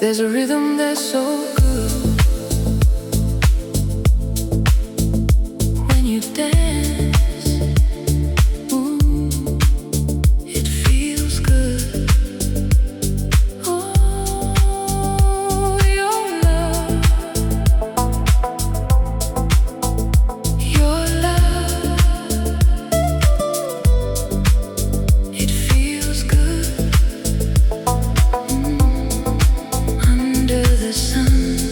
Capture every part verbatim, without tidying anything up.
There's a rhythm that's so good when you dance. Ooh, it feels good. Oh, your love, your love, it feels good. Under the sun.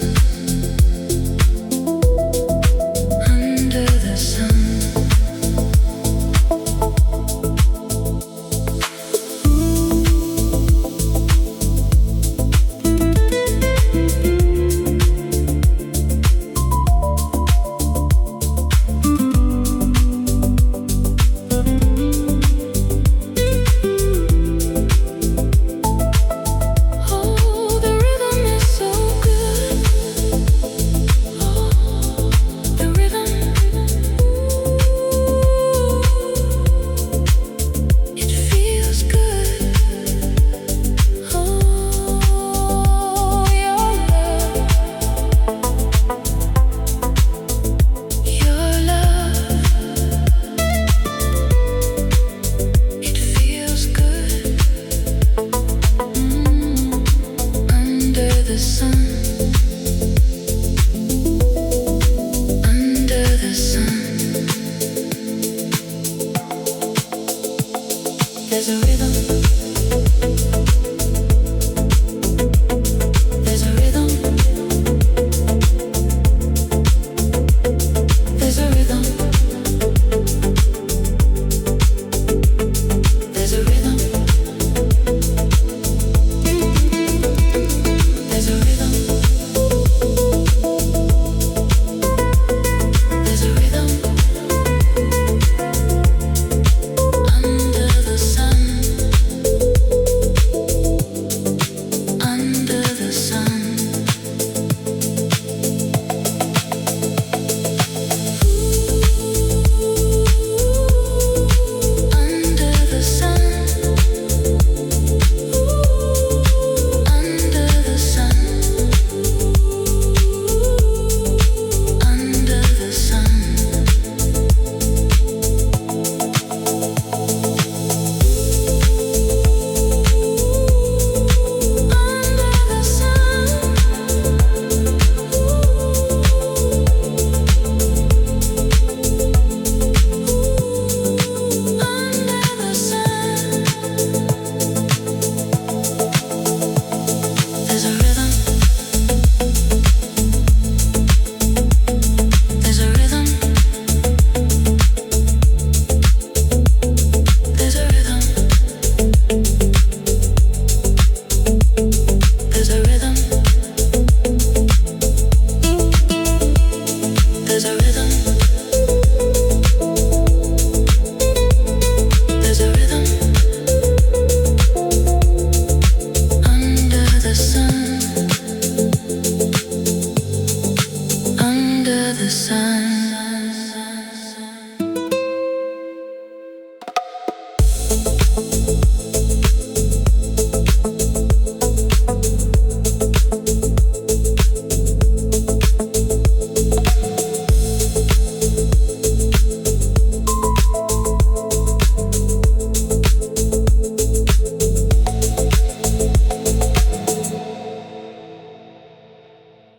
There's a rhythm. There's a rhythm. There's a rhythm. There's a rhythm. There's a rhythm. There's a rhythm. Under the sun. Under the sun. Under the sun. Under the sun. Under the sun. There's a rhythm. There's a rhythm. There's a rhythm. There's a rhythm. There's a rhythm. There's a rhythm. Under the sun. Under the sun.